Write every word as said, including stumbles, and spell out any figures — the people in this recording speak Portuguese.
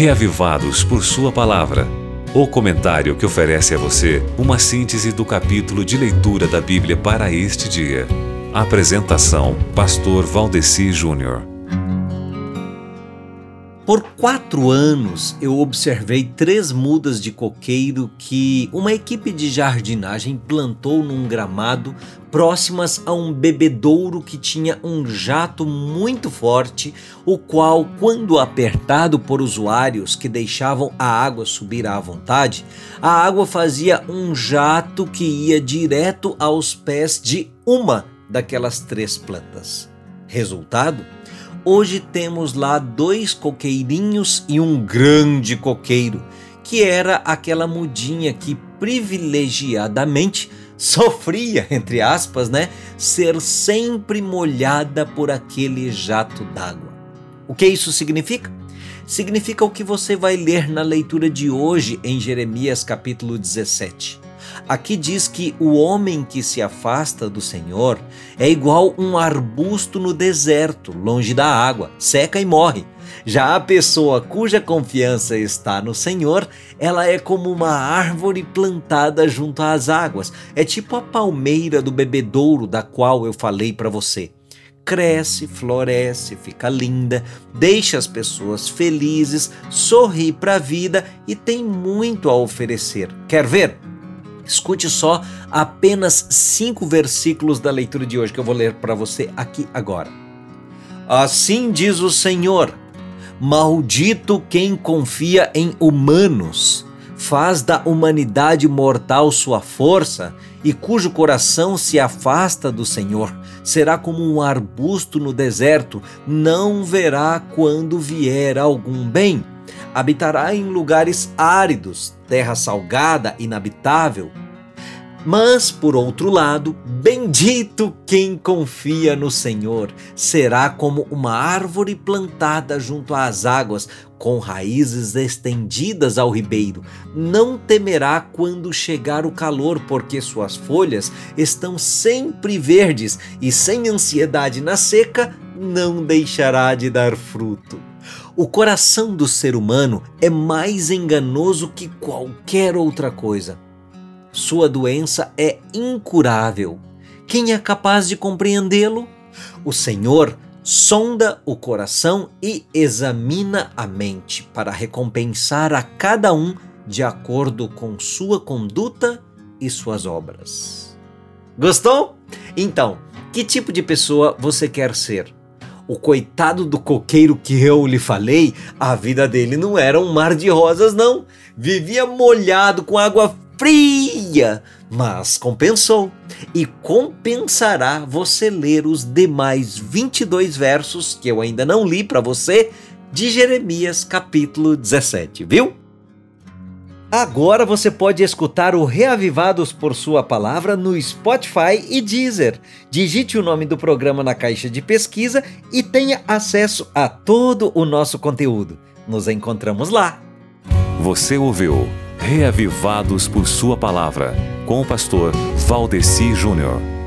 Reavivados por Sua Palavra. O comentário que oferece a você uma síntese do capítulo de leitura da Bíblia para este dia. Apresentação: Pastor Valdeci Júnior. Por quatro anos eu observei três mudas de coqueiro que uma equipe de jardinagem plantou num gramado próximas a um bebedouro que tinha um jato muito forte, o qual, quando apertado por usuários que deixavam a água subir à vontade, a água fazia um jato que ia direto aos pés de uma daquelas três plantas. Resultado? Hoje temos lá dois coqueirinhos e um grande coqueiro, que era aquela mudinha que privilegiadamente sofria, entre aspas, né, ser sempre molhada por aquele jato d'água. O que isso significa? Significa o que você vai ler na leitura de hoje em Jeremias capítulo dezessete. Aqui diz que o homem que se afasta do Senhor é igual um arbusto no deserto, longe da água, seca e morre. Já a pessoa cuja confiança está no Senhor, ela é como uma árvore plantada junto às águas. É tipo a palmeira do bebedouro da qual eu falei para você. Cresce, floresce, fica linda, deixa as pessoas felizes, sorri para a vida e tem muito a oferecer. Quer ver? Escute só apenas cinco versículos da leitura de hoje que eu vou ler para você aqui agora. Assim diz o Senhor: maldito quem confia em humanos, faz da humanidade mortal sua força e cujo coração se afasta do Senhor. Será como um arbusto no deserto, não verá quando vier algum bem. Habitará em lugares áridos, terra salgada, inabitável. Mas, por outro lado, bendito quem confia no Senhor, será como uma árvore plantada junto às águas, com raízes estendidas ao ribeiro. Não temerá quando chegar o calor, porque suas folhas estão sempre verdes, e sem ansiedade na seca, não deixará de dar fruto. O coração do ser humano é mais enganoso que qualquer outra coisa. Sua doença é incurável. Quem é capaz de compreendê-lo? O Senhor sonda o coração e examina a mente para recompensar a cada um de acordo com sua conduta e suas obras. Gostou? Então, que tipo de pessoa você quer ser? O coitado do coqueiro que eu lhe falei, a vida dele não era um mar de rosas, não. Vivia molhado com água fria, mas compensou. E compensará você ler os demais vinte e dois versos que eu ainda não li para você de Jeremias capítulo dezessete, viu? Agora você pode escutar o Reavivados por Sua Palavra no Spotify e Deezer. Digite o nome do programa na caixa de pesquisa e tenha acesso a todo o nosso conteúdo. Nos encontramos lá. Você ouviu Reavivados por Sua Palavra, com o pastor Valdeci Júnior.